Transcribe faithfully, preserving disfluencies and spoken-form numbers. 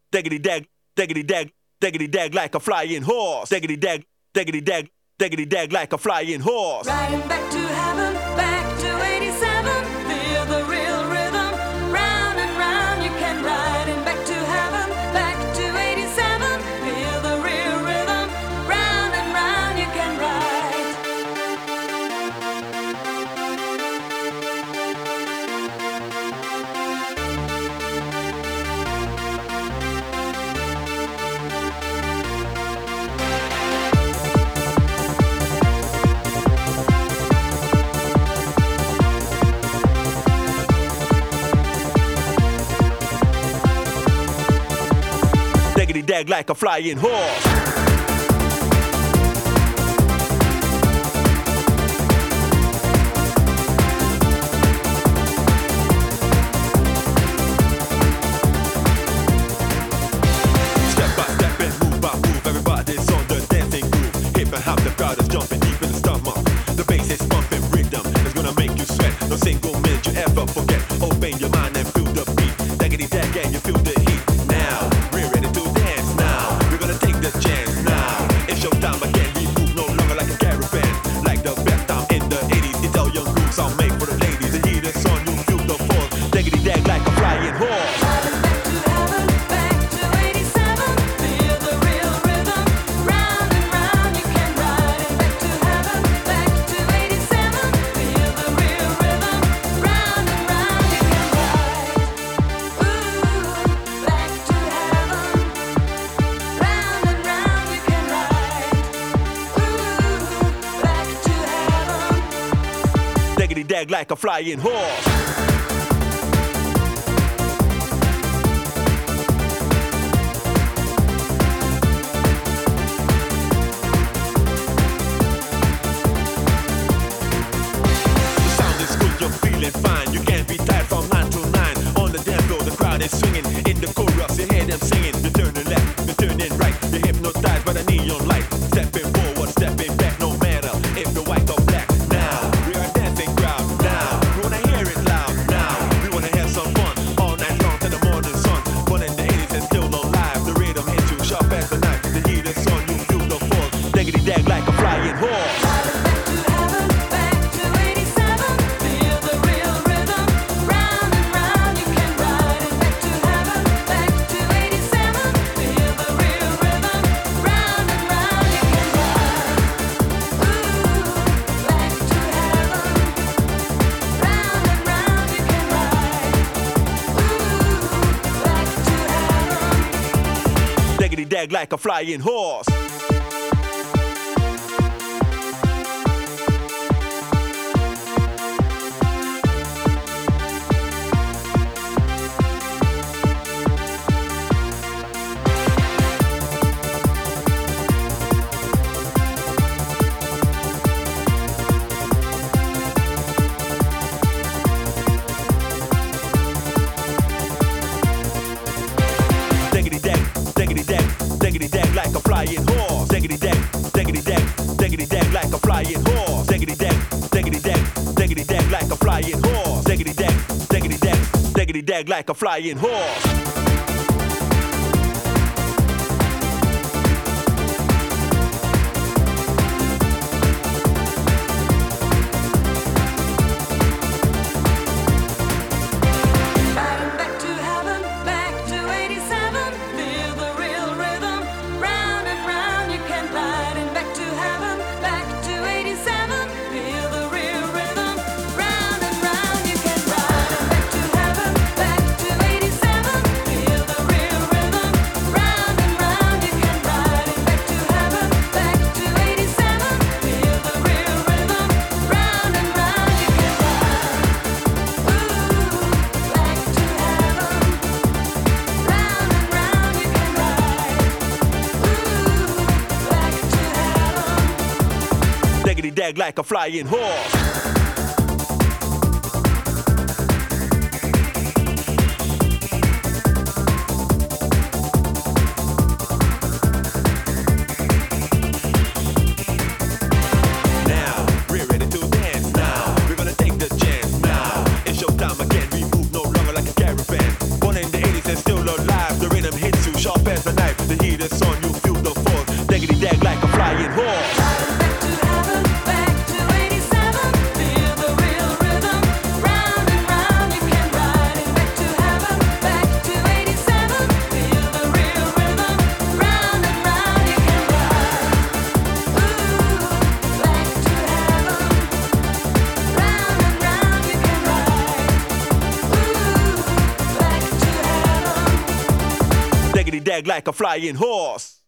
diggity dag, diggity dag, diggity dag like a flying horse. Diggity dag, diggity dag, diggity dag like a flying horse. Riding back to heaven, back to eighty-seven. Feel the real rhythm. Round and round you can ride. And back to heaven, back to eighty-seven. Feel the real rhythm. Round and round you can ride. Diggity dag like a flying horse. Step by step and move by move, everybody's on the dancing groove. Hip and hop, the crowd is jumping deep in the stomach. The bass is pumping rhythm, it's gonna make you sweat. No single minute you ever forget. Open your mind and feel the beat. Diggity dag and you feel the heat. Now we're ready to dance. Now we're gonna take the chance. Now it's your time again. We move no longer like a caravan. Like the best time in the eighties. It's all young grooves all made for the ladies. The heat is on, you feel the force. Diggity dag like a flying horse. Riding back to heaven, back to eighty-seven. Feel the real rhythm. Round and round you can ride. And back to heaven, back to eighty-seven. Feel the real rhythm. Round and round you can ride. Ooh, back to heaven. Round and round you can ride. Ooh, back to heaven. Diggity dag like a flying horse. The sound is good, you're feeling fine. You can't be tired from nine to nine. On the dance floor, the crowd is swinging. In the chorus, you hear them singing. You're turning left, you're turning right. You're hypnotized by the neon light. Stepping forward, stepping back, no matter if you're white or black. Now we are a dancing crowd. Now we wanna hear it loud. Now we wanna have some fun all night long till the morning sun. Born in the eighties and still alive. The rhythm hits you sharp as a knife. The heat is on, you feel the force. Diggity dag like a flying horse. Riding back to heaven, back to eighty-seven. Feel the real rhythm. Round and round you can ride. And back to heaven, back to eighty-seven. Feel the real rhythm. Round and round you can ride. Ooh, back to heaven. Round and round you can ride. Ooh, back to heaven. Diggity dag like a flying horse. Diggity dag, diggity dag, diggity dag like a flying horse. Diggity dag, diggity dag, diggity dag like a flying horse. Diggity dag, diggity dag, diggity dag like a flying horse. Diggity dag, diggity dag, diggity dag like a flying horse. Riding back to heaven, back to eighty-seven. Feel the real rhythm. Round and round you can ride. And back to heaven, back to eighty-seven. Feel the real rhythm. Round and round you can ride. And back to heaven, back to eighty-seven. Feel the real rhythm. Round and round you can ride. And back to heaven, back to eighty-seven. Feel the real rhythm. Round and round you can ride. Ooh, back to heaven. Round and round you can ride. Ooh, back to heaven. Diggity dag like a flying horse. Now we're ready to dance. Now we're gonna take the chance. Now it's your time again. We move no longer like a caravan. Born in the eighties and still alive. The rhythm hits you gag like a flying horse.